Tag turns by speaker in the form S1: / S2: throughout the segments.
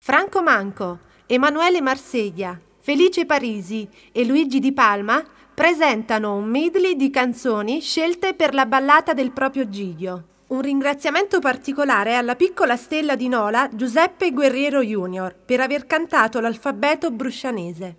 S1: Franco Manco, Emanuele Marseglia, Felice Parisi e Luigi Di Palma presentano un medley di canzoni scelte per la ballata del proprio Giglio. Un ringraziamento particolare alla piccola stella di Nola Giuseppe Guerriero Junior per aver cantato l'alfabeto bruscianese.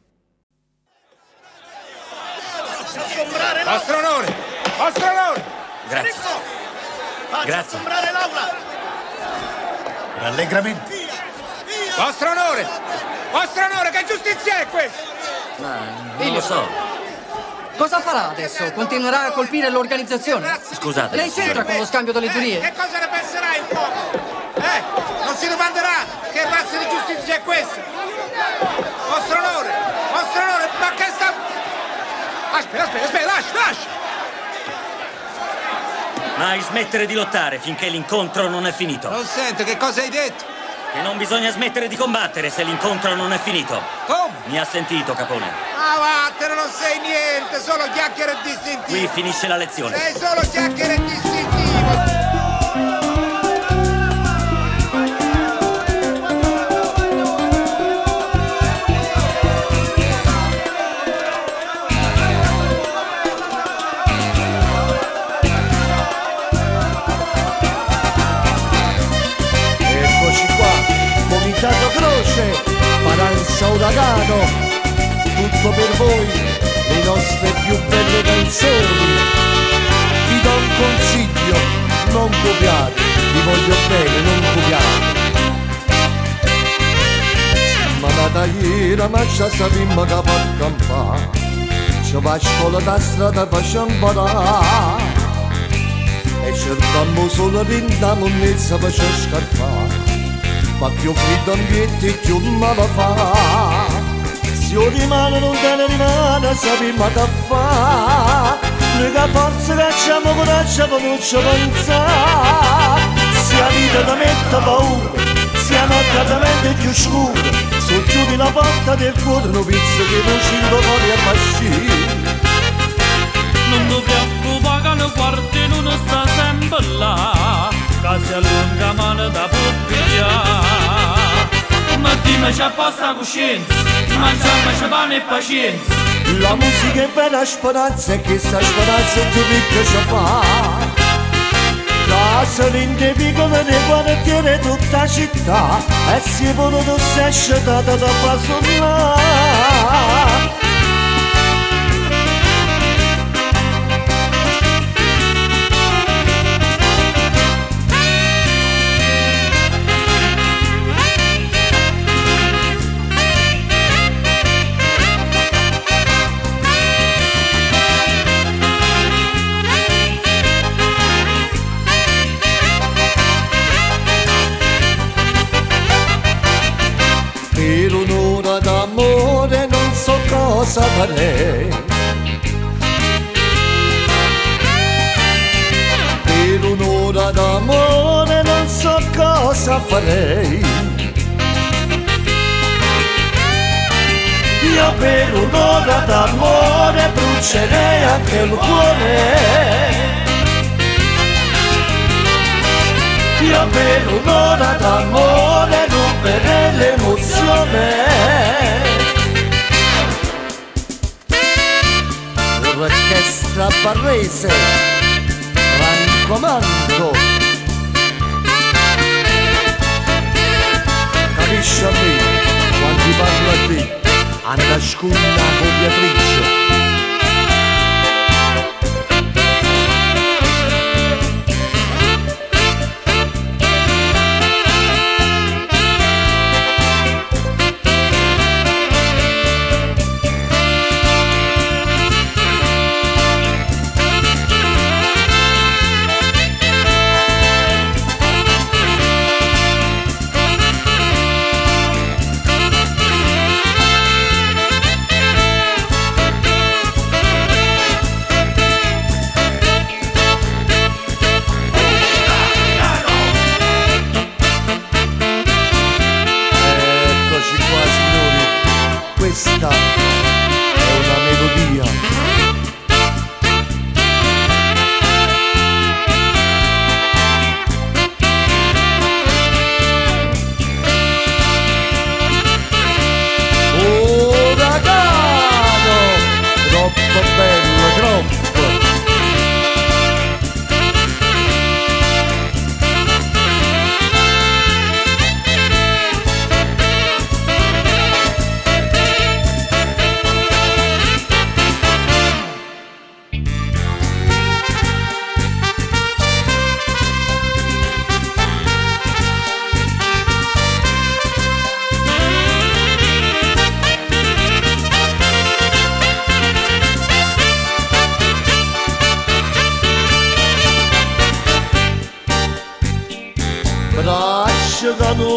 S2: Vostro onore! Vostro onore!
S3: Grazie. Grazie.
S2: Assombrare l'aula!
S3: Rallegramenti.
S2: Vostro onore! Vostro onore, che giustizia è questa?
S3: Ma non lo so.
S4: Cosa farà adesso? Continuerà a colpire l'organizzazione?
S3: Scusate.
S4: Lei c'entra con lo scambio delle giurie?
S2: Che cosa ne penserà il popolo? Non si domanderà che razza di giustizia è questa? Vostro onore! Vostro onore, ma che sta... Aspetta, lascia!
S3: Mai smettere di lottare finché l'incontro non è finito.
S2: Non sento, che cosa hai detto?
S3: Che non bisogna smettere di combattere se l'incontro non è finito.
S2: Come?
S3: Mi ha sentito, Capone.
S2: Ah, vattene, non sei niente, solo chiacchiere e distintivo.
S3: Qui finisce la lezione.
S2: Sei solo chiacchiere e distintivo.
S5: Comitato Croce, Paranza Uragano, tutto per voi, le nostre più belle canzoni. Vi do un consiglio, non copiate, vi voglio bene, non copiate. Ma la tagliera, ma c'è sapimmo che fa campare, ci va a scuola da strada facciamo imparare, e cercammo solo rinda monnezza per scarfare. Ma più freddo ambiente più male fa. Se io rimane non te ne rimane, sappiamo che fa. L'unica forza che abbiamo coraggio per non ci pensare. Se la vita ti mette paura, se la notte ti mette più scura, se chiudi la porta del cuore non pizza che non ci fuori a fascire.
S6: Non ti preoccupare che le guardie non sta sempre là, che si allunga mano da pubblicare. Ma dimmi c'è posta coscienza, mangiamoci pane e pazienza.
S5: La musica è vera speranza e che sta speranza è più ricca ci fa. Casa rinde piccole le quartiere tutta la città, e si è voluto essere scelta da far suonare. Per un'ora d'amore non so cosa farei. Per un'ora d'amore non so cosa farei. Io per un'ora d'amore brucerei anche il cuore. Io per un'ora d'amore ruberei l'emozione. L'orchestra barrese, raccomando, capisci a me quando ti parlo a te, a nascondere con Beatrice.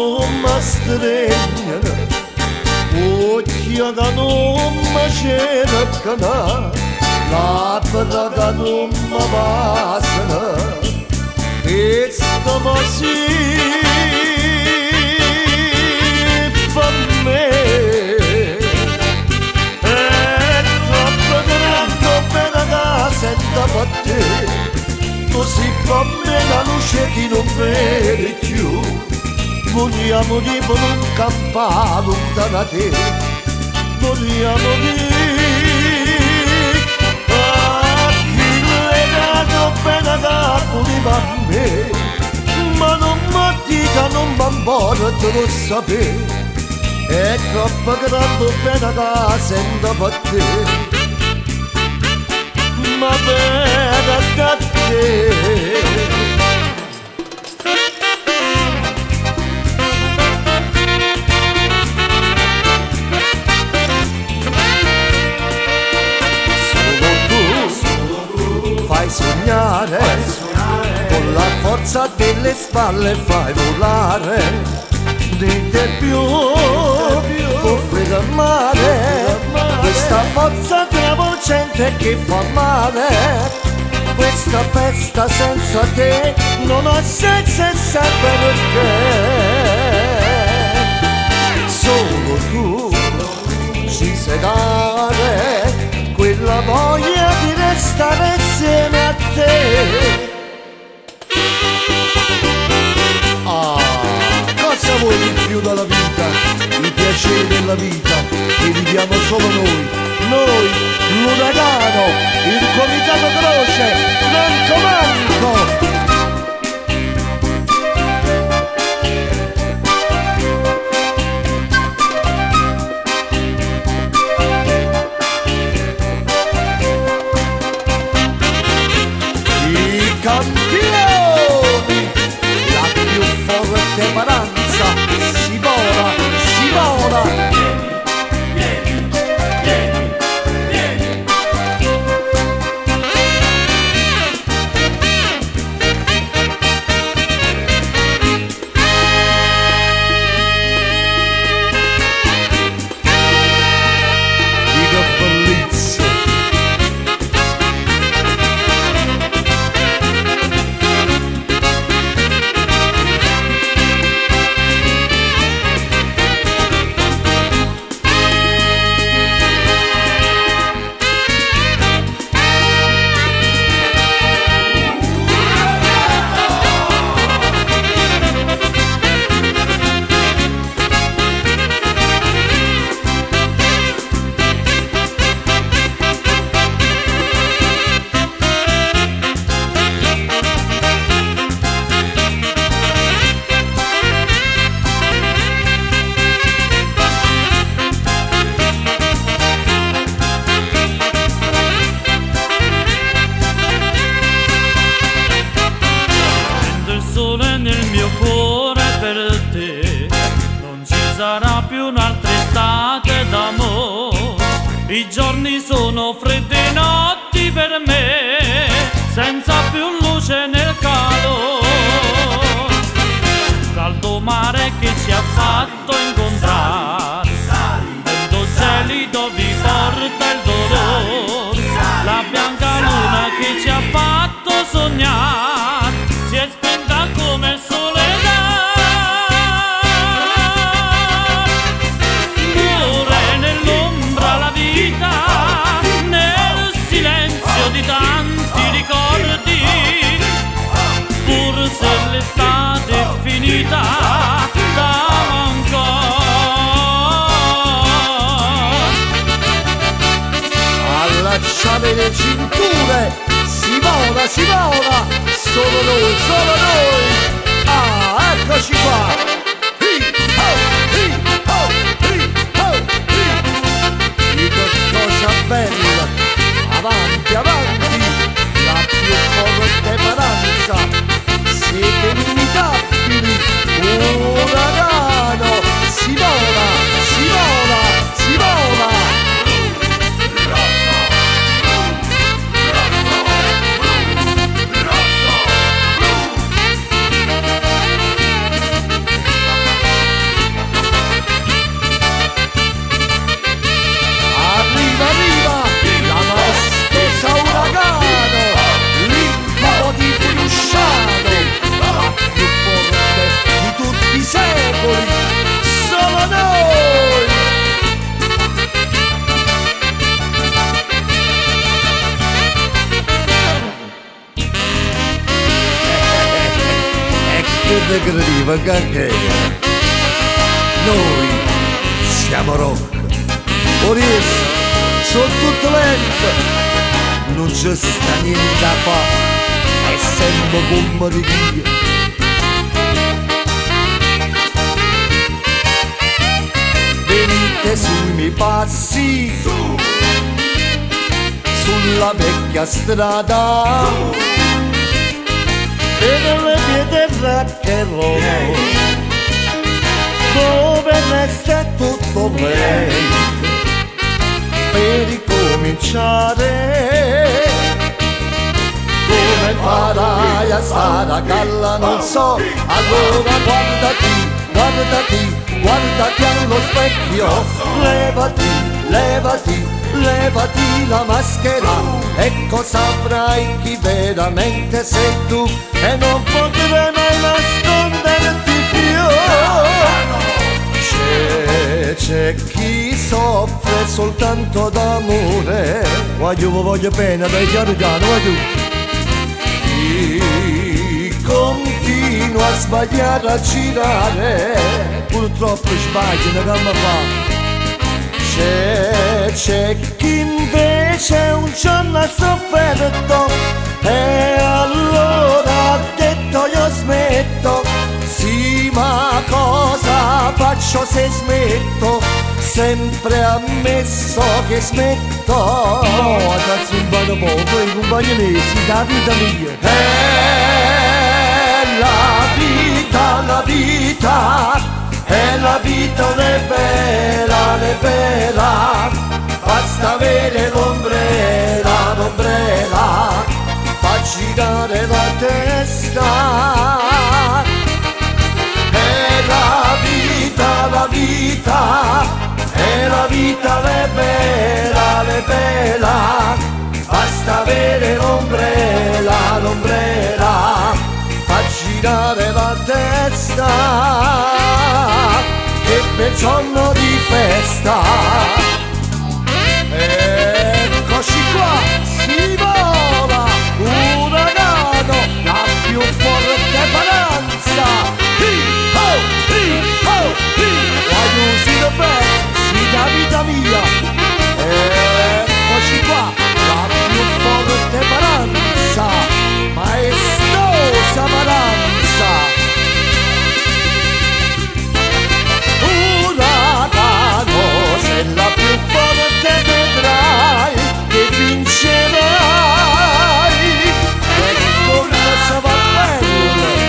S5: non mi stringono, occhi che non mi cercano, labbra che non mi passano, e stiamo sì per me. È troppo grande per la senta per te, così come la luce che non vedi più. Vogliamo dire per un campare lontano da te, vogliamo dire a chi legato bene da voleva a me, ma non mi dica, non mi importa lo sapere, è troppo grande bene che sento per te, ma bene da te. Fai sognare, con la forza delle spalle fai volare, niente più può fermare questa forza travolgente che fa male. Questa festa senza te non ha senso e sa perché. Solo tu ci sai dare quella voglia di restare insieme a te. Ah, cosa vuoi di più dalla vita? I piaceri della vita che viviamo solo noi, l'uragano, il comitato croce, Franco Manco. Campioni, la più forte paranza, si vola, si vola. Vieni, vieni, vieni, vieni. Dico bellezza.
S6: Sarà più un'altra estate d'amore, i giorni sono freddi e notti per me, senza più luce nel calore, caldo mare che ci ha fatto incontrare, vento gelido vi porta il dolore, la bianca luna che ci ha fatto sognare, si è spenta come il sole. Nel silenzio di tanti ricordi, pur se l'estate è finita, t'amo ancora.
S5: Allacciate le cinture, si vola, solo noi, solo noi. Ah, eccoci qua. Cosa bella, avanti, avanti, la più forte paranza, siete inimitabili, uragano, si vola, si vola, si vola. te crediva che noi siamo rock. Ores sono tutto lento, non c'è sta niente da fare, è sempre come di Dio. Venite sui miei passi, sulla vecchia strada, e nelle vie del rock and roll, dove resta tutto lento per ricominciare. Come farai a stare a galla non so, allora guardati, guardati, guardati allo specchio, levati, levati, levati la maschera, ecco saprai chi veramente sei tu e non potrai mai nasconderti più. C'è chi soffre soltanto d'amore, voglio bene, dai piano piano, chi continua a sbagliare a girare, purtroppo sbaglia una gamba fa. C'è chi invece un giorno ha sofferto e allora ha detto io smetto. Sì, ma cosa faccio se smetto? Sempre ammesso che smetto. No, adesso un bagno poco, i compagni mesi, la vita mia. La vita, è la vita è bella, basta avere l'ombrella, l'ombrella, fa girare la testa. È la vita, è la vita è bella, basta avere l'ombrella, l'ombrella, fa girare la testa, che bel giorno di festa. Eccoci qua, si vola, uragano, la più forte paranza. Voglio uscire bene, sì da vita mia. Eccoci qua, la più forte paranza, maestosa paranza. Uragano, se la più forte vedrai che vincerai. Ecco cosa va bene.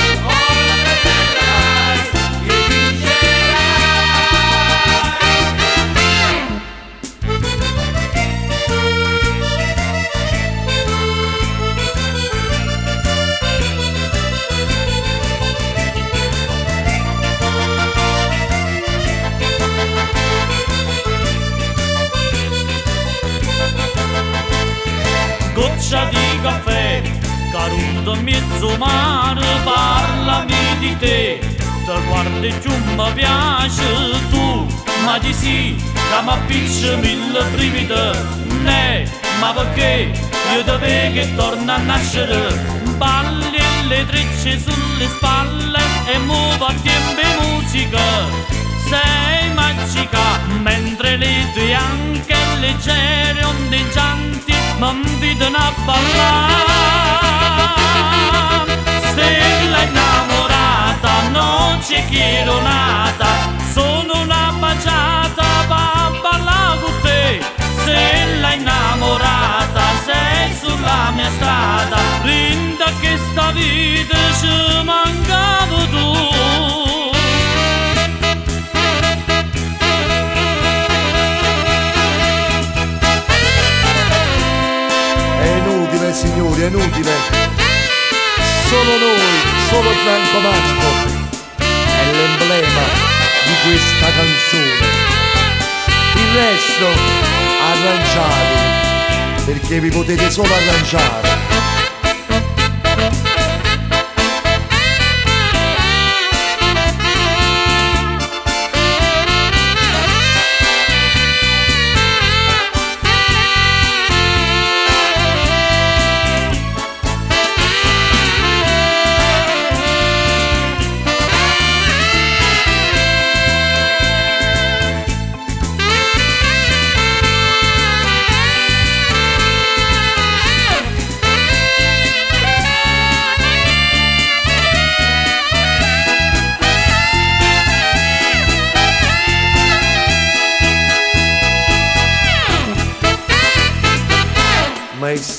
S6: Goccia di caffè, caduto in mezzo mare, parlami di te, te guardi più mi piace tu, ma di sì, che mi appiccia mille brividi, ne, ma perché io te vedo che torna a nascere, balli e le trecce sulle spalle e muovo a tempo e musica, sei magica, mentre le tue anche leggere ondeggianti mi invitano a ballare. Stella innamorata, non ci chiedo nata, sono una baciata per ballare con te. Stella innamorata, sei sulla mia strada, linda che sta vita ci mancava tu.
S5: Signori, è inutile, solo noi, solo Franco Manco è l'emblema di questa canzone, il resto arrangiatevi, perché vi potete solo arrangiare.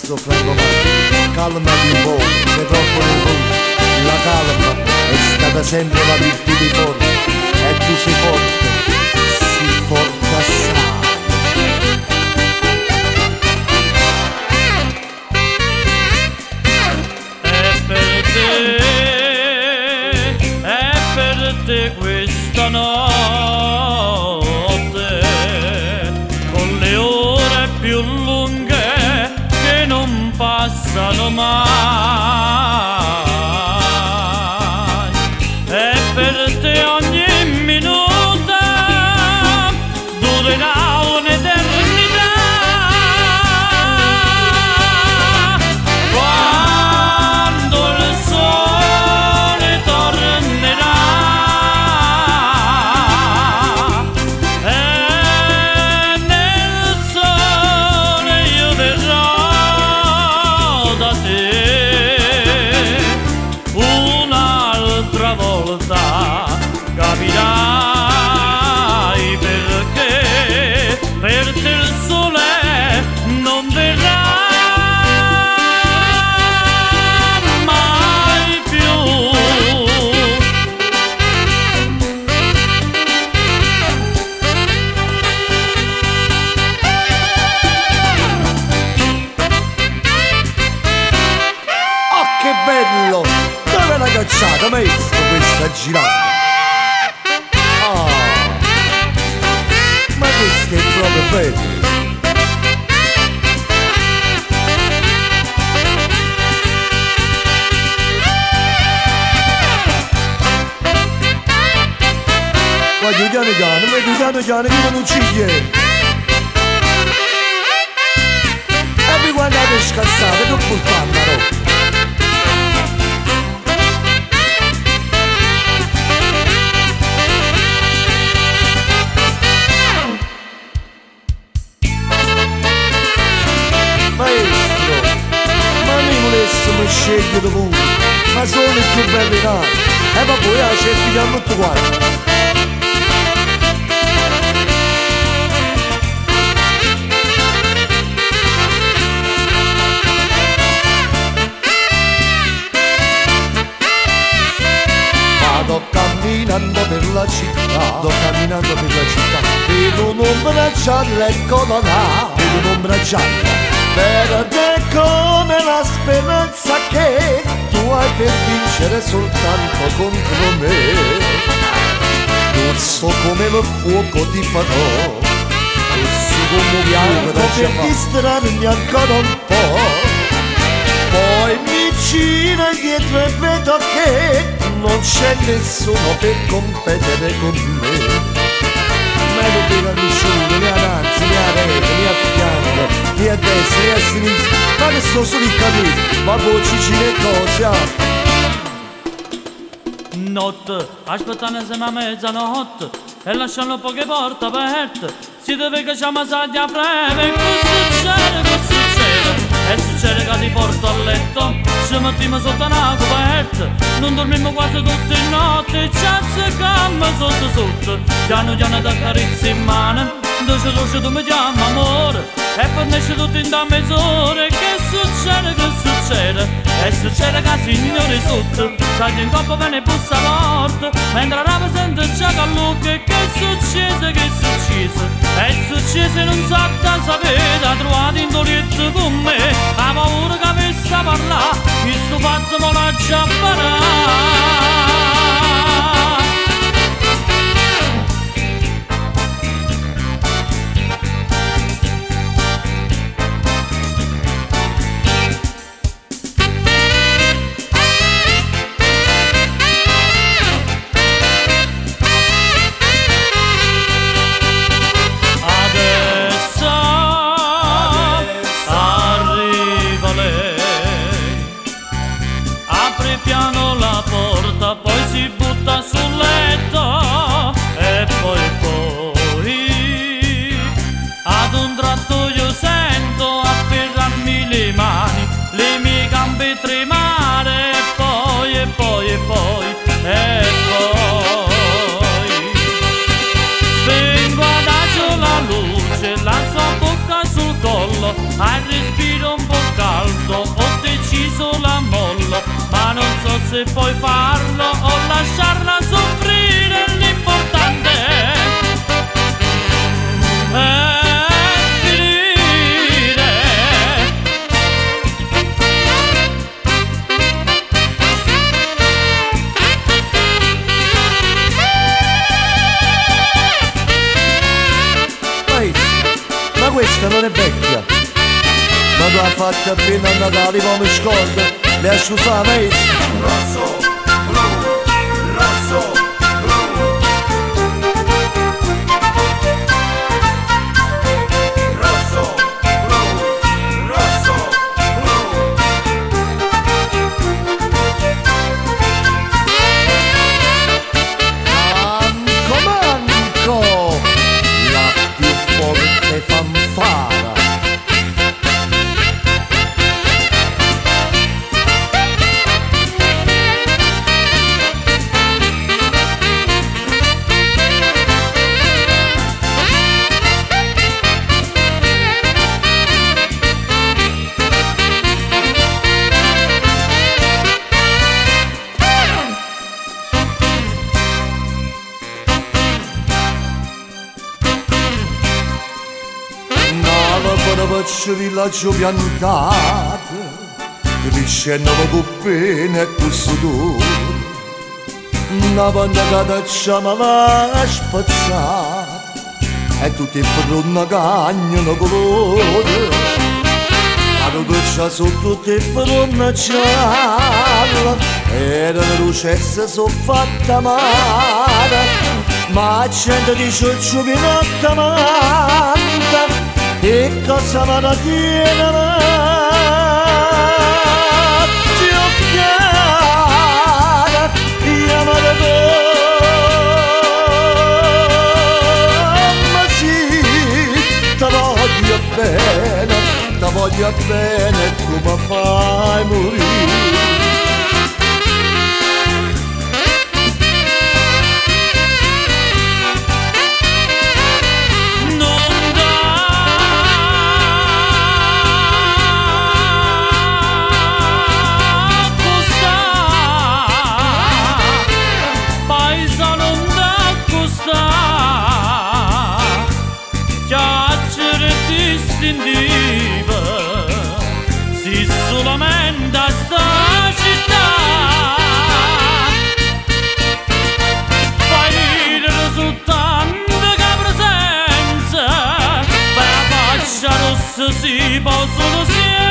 S5: maestro Franco Marco, calmati un po', sei troppo nervoso. La calma è stata sempre la virtù dei forti, e tu sei forte, si forte assai.
S6: È per te questa notte, con le ore più lunghe che non passano mai. È per te ogni minuto durerà un'eternità. Quando il sole tornerà e nel sole io verrò da te un'altra volta, capirai perché per te il sole non verrà mai più.
S5: Oh che bello! Dove l'hai cacciata, maestro, questa girata? Oh, ma questo è proprio bello! Guarda piano piano, che non ci viene! E vi guardate scassate, che portando la roba! Maestro, ma noi volessimo scegliere pure, ma sono i più belli nati, e ma poi la cerchiamo tutti quanti. Vado camminando per la città, vedo un'ombra gialla, eccola là, vedo un'ombra gialla, verde come la speranza che tu hai per vincere soltanto contro me. Rosso come il fuoco ti farò, rosso come bianco per distrarmi ancora un po', poi mi giro dietro e vedo che non c'è nessuno per competere con me. Ma non devo nessuno, né avanti, né a rete, né a fianco, né a destra, né a sinistra. Ma che sto solo in capire, ma poi ci gire cose.
S6: Notte, aspettando insieme a mezzanotte e lasciando poche porte aperte. Si deve che c'è masaglia breve, che succede, che succede? E succede che ti porto a letto, ci mettiamo sotto una coperta, non dormiamo quasi tutte le notti, ci azzecammo sotto, piano piano da carezze in mano, dolce tu mi chiami amore, e poi esce tutto in da mezz'ora, che succede, che succede? E succede che signore sotto, sai in coppa bene e bussa morte, mentre la rapa sente già che lucca, che succede, che succede? È successo non sa da sapere, ha trovato in dolietto con me, ha paura che avesse a parlare, questo fatto me l'ha già imparato. Piano se puoi farlo o lasciarla soffrire, l'importante è finire.
S5: Ma questa non è vecchia, ma tu hai fatto appena a Natale, poi mi scordo, le hai sciusate, maestro.
S2: Rosso, blu, rosso, blu. Rosso, blu, rosso, blu.
S5: Manco, manco, la più forte fanfara. Faccio villaggio piantato, crescendo con bene e questo tu. Una panna che tacciamo la spazzata e tutti i frunna cagnano colore. La doccia su tutti i frunna gialla e la lucessa sono fatta male, ma gente dice giovinotta manta. E cosa me la tiene ti ho chiara, chiamata ma sì, ti voglio bene e tu mi fai morire.
S6: Si solamente a sta città fai ridere soltanto che presenza, per la faccia rossa si può solo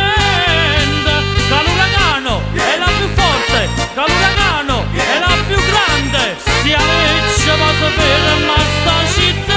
S6: sente che l'uragano è la più forte, che l'uragano è la più grande, sia legge ma sapere ma sta città.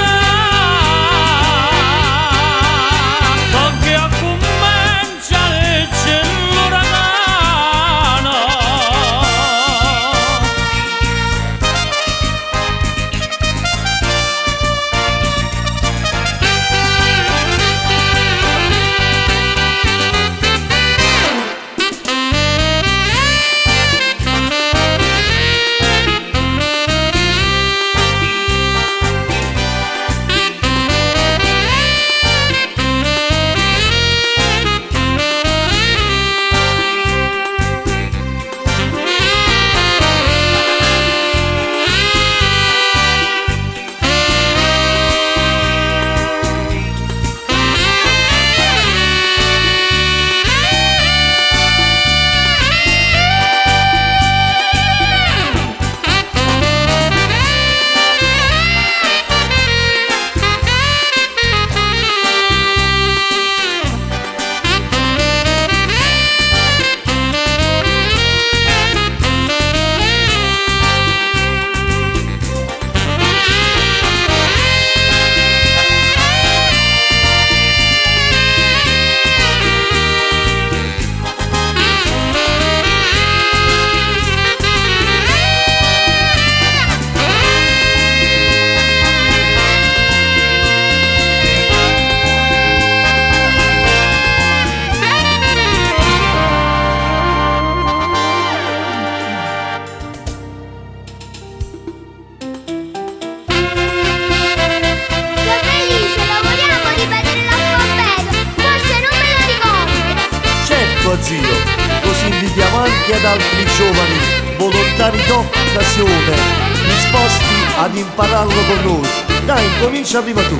S5: Zio, così invitiamo anche ad altri giovani magari d'occasione, disposti ad impararlo con noi. Dai, comincia prima tu.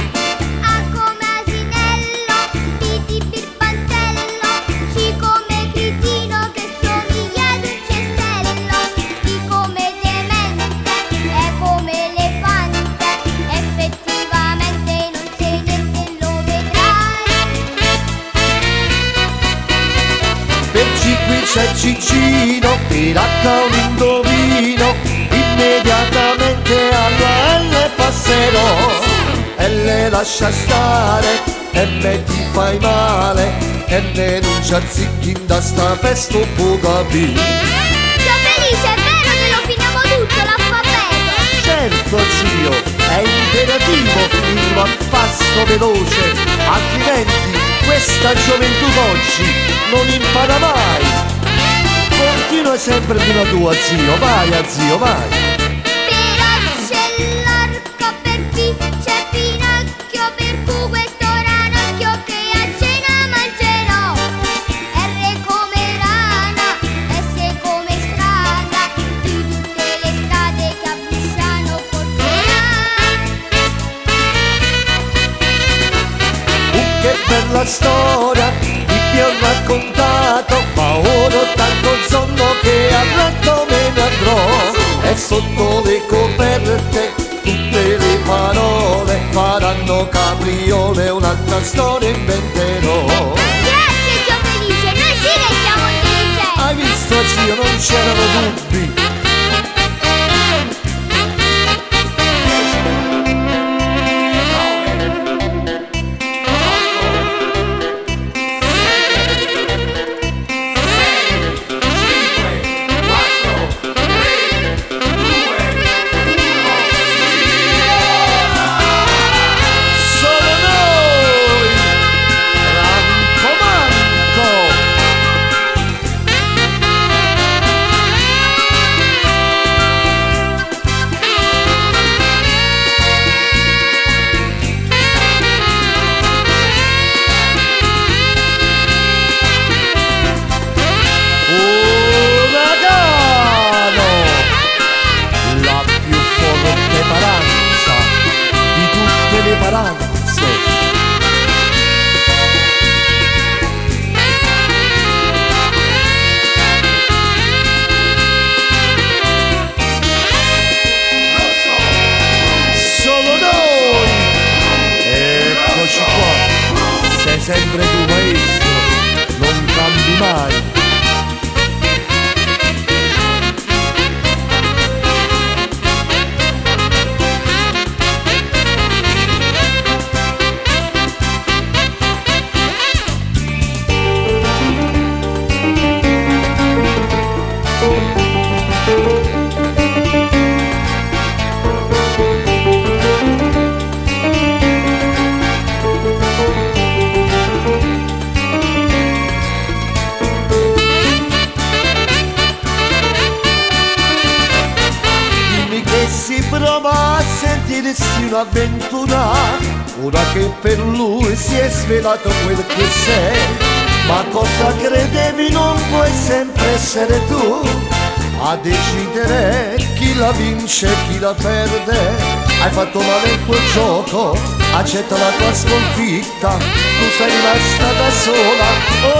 S5: C'è Cicino, per H un indovino, immediatamente alla L passerò. L lascia stare, M ti fai male, N non ci azzicchi da sta festa un po' capì.
S7: Zio Felice, è vero che lo finiamo tutto l'alfabeto?
S5: Certo zio, è imperativo finirlo a passo veloce, altrimenti questa gioventù d'oggi non impara mai. Continua sempre fino a tua zio, vai a zio, vai.
S7: Però c'è l'arco per P, c'è Pinocchio per Q, questo ranocchio che a cena mangerò. R come rana, S come strada, di tutte le strade che a Busciano porterà.
S5: Che bella storia vi ho raccontato, ma ora ho tanto sonno che a letto me ne andrò. E sotto le coperte tutte le parole faranno capriole, un'altra storia inventerò.
S7: Grazie zio Felice, noi sì che siamo intelligenti.
S5: Hai visto zio, non c'erano dubbi. Sempre tu maestro, non cambi mai. Si prova a sentirsi un'avventura, ora che per lui si è svelato quel che sei. Ma cosa credevi, non puoi sempre essere tu a decidere chi la vince e chi la perde. Hai fatto male il tuo gioco, accetta la tua sconfitta, tu sei rimasta da sola.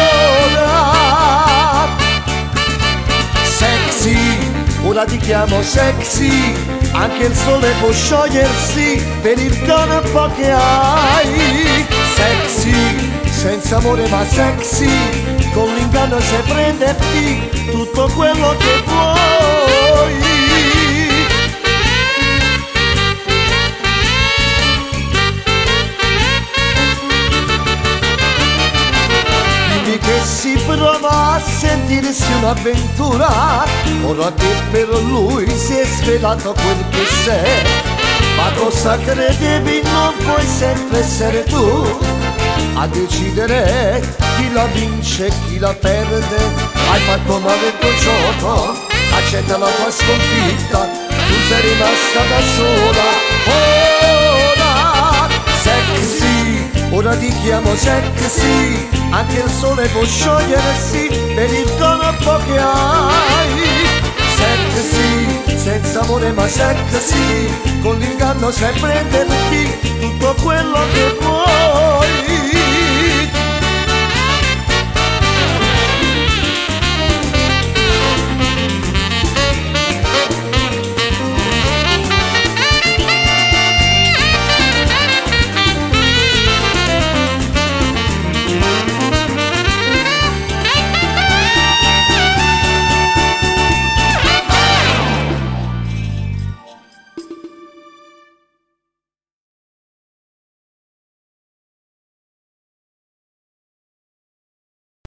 S5: Ora sexy, ora ti chiamo sexy, anche il sole può sciogliersi per il corpo che hai. Sexy, senza amore ma sexy, con l'inganno sai prenderti tutto quello che vuoi. Che si prova a sentirsi un'avventura, ora che per lui si è svelato quel che sei. Ma cosa credevi, non puoi sempre essere tu a decidere chi la vince e chi la perde. Hai fatto male il tuo gioco, accetta la tua sconfitta, tu sei rimasta da sola. Ora sexy, ora ti chiamo sexy, anche il sole può sciogliersi per il corpo che hai. secca sì, senza amore ma secca sì, con l'inganno sempre per te, tutto quello che vuoi.